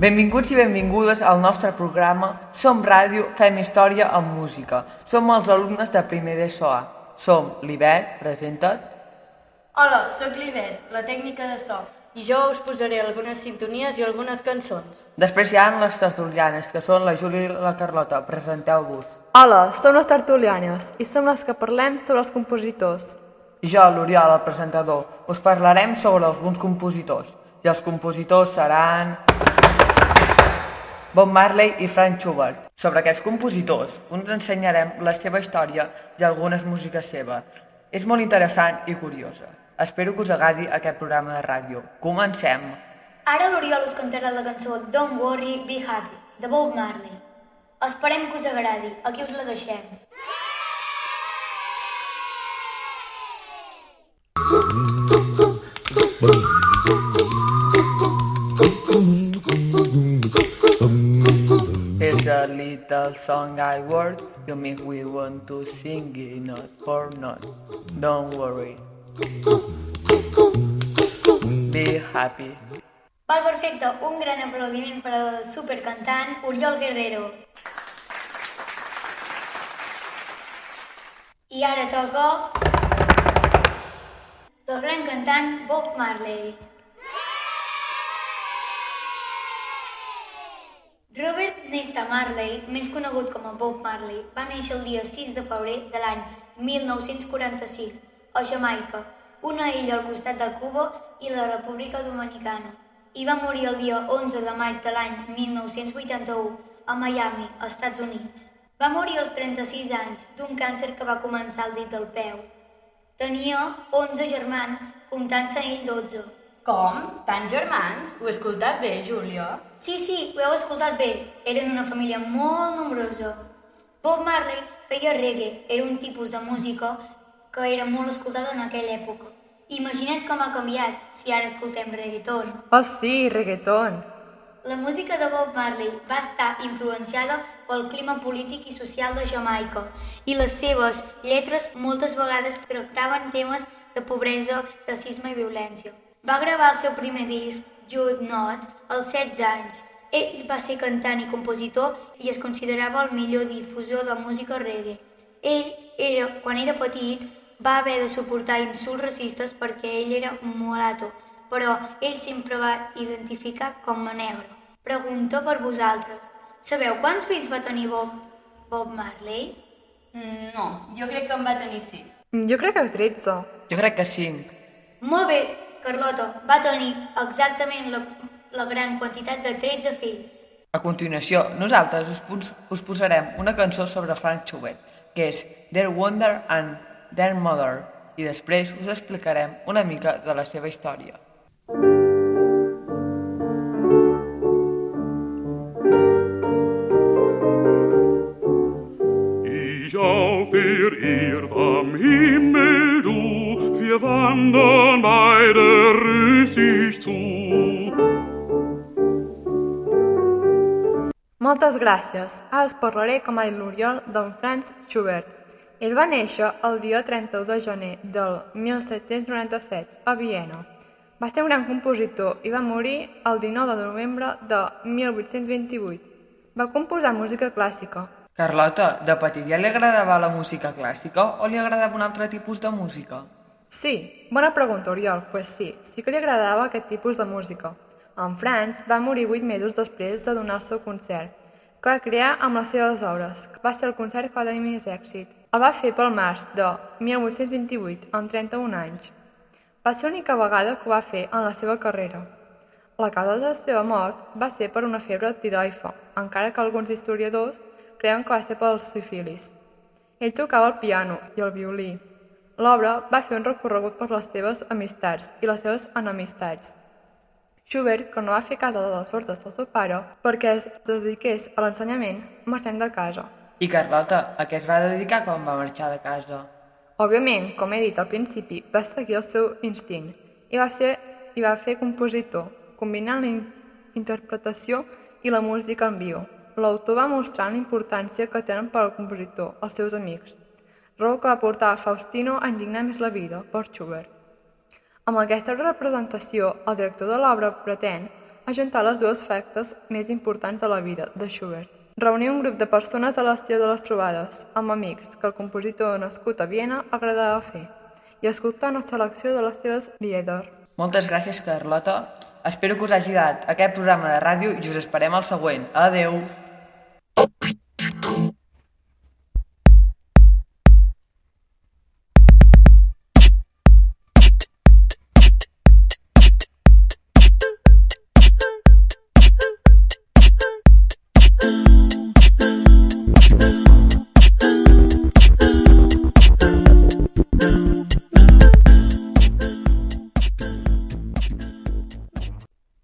Benvinguts i benvingudes al nostre programa Som Ràdio, fem història amb música. Som els alumnes de primer d'ESO A. Som l'Ivet, presenta't. Hola, sóc l'Ivet, la tècnica de so, i jo us posaré algunes sintonies i algunes cançons. Després hi ha les tertulianes, que són la Júlia i la Carlota. Presenteu-vos. Hola, som les tertulianes i som les que parlem sobre els compositors. I jo, l'Oriol, el presentador, us parlarem sobre alguns compositors. I els compositors seran Bob Marley i Franz Schubert. Sobre aquests compositors us ensenyarem la seva història i algunes músiques seves. És molt interessant i curiosa. Espero que us agradi aquest programa de ràdio. Comencem! Ara l'Oriol us cantarà la cançó Don't Worry, Be Happy, de Bob Marley. Esperem que us agradi. Aquí us la deixem. It's a little song I wrote. You make me want to sing it, not for not. Don't worry. Be happy. Val, perfecte. Un gran aplaudiment per al supercantant Oriol Guerrero. I ara toca el gran cantant Bob Marley. Robert Nesta Marley, més conegut com a Bob Marley, va néixer el dia 6 de febrer de l'any 1945 a Jamaica, una illa al costat de Cuba i la República Dominicana, i va morir el dia 11 de maig de l'any 1981 a Miami, Estats Units. Va morir als 36 anys d'un càncer que va començar al dit del peu. Tenia 11 germans, comptant-se ell 12. Com? Tants germans? Ho he escoltat bé, Júlia? Sí, ho heu escoltat bé. Eren una família molt nombrosa. Bob Marley feia reggae. Era un tipus de música que era molt escoltada en aquella època. Imagina't com ha canviat si ara escoltem reggaeton. Oh sí, reggaeton! La música de Bob Marley va estar influenciada pel clima polític i social de Jamaica i les seves lletres moltes vegades tractaven temes de pobresa, racisme i violència. Va gravar el seu primer disc, Jude Not, als 16 anys. Ell va ser cantant i compositor i es considerava el millor difusor de música reggae. Quan era petit, va haver de suportar insults racistes perquè ell era mulato, però ell sempre va identificar com a negre. Pregunto per vosaltres. Sabeu quants fills va tenir Bob Marley? No, jo crec que en va tenir 6. Jo crec que 13. Jo crec que 5. Molt bé, Carlota, va tenir exactament la gran quantitat de 13 fills. A continuació, nosaltres us posarem una cançó sobre Franz Schubert, que és Their Wonder and Their Mother, i després us explicarem una mica de la seva història. Ich auf der Erd am Himmel, du, wir wandern beide rüstig zu. Moltes gràcies. Ara us parlaré, com ha dit l'Oriol, d'en Franz Schubert. Ell va néixer el dia 31 de gener del 1797 a Viena. Va ser un gran compositor i va morir el 19 de novembre de 1828. Va composar música clàssica. Carlota, de petit ja li agradava la música clàssica o li agradava un altre tipus de música? Sí, bona pregunta, Oriol. Pues sí que li agradava aquest tipus de música. En Franz va morir 8 mesos després de donar el seu concert, que va crear amb les seves obres, que va ser el concert que va tenir més èxit. El va fer pel març de 1828, amb 31 anys. Va ser l'única vegada que ho va fer en la seva carrera. La causa de la seva mort va ser per una febre tiroifa, encara que alguns historiadors creuen que va ser pel sífilis. Ell tocava el piano i el violí. L'obra va fer un recorregut per les seves amistats i les seves enemistats. Schubert, que no va fer cas de les ordres del seu pare perquè es dediqués a l'ensenyament, marxant de casa. I Carlota, a què es va dedicar quan va marxar de casa? Òbviament, com he dit al principi, va seguir el seu instint i va fer compositor, combinant la interpretació i la música en viu. L'autor va mostrar la importància que tenen per al compositor els seus amics, raó que va portar Faustino a indignar més la vida per Schubert. Amb aquesta representació, el director de l'obra pretén ajuntar les dues festes més importants de la vida, de Schubert. Reunir un grup de persones a l'estil de les trobades, amb amics que el compositor nascut a Viena agradava fer, i escoltar una selecció de les seves Lieder. Moltes gràcies, Carlota. Espero que us hagi agradat aquest programa de ràdio i us esperem al següent. Adeu!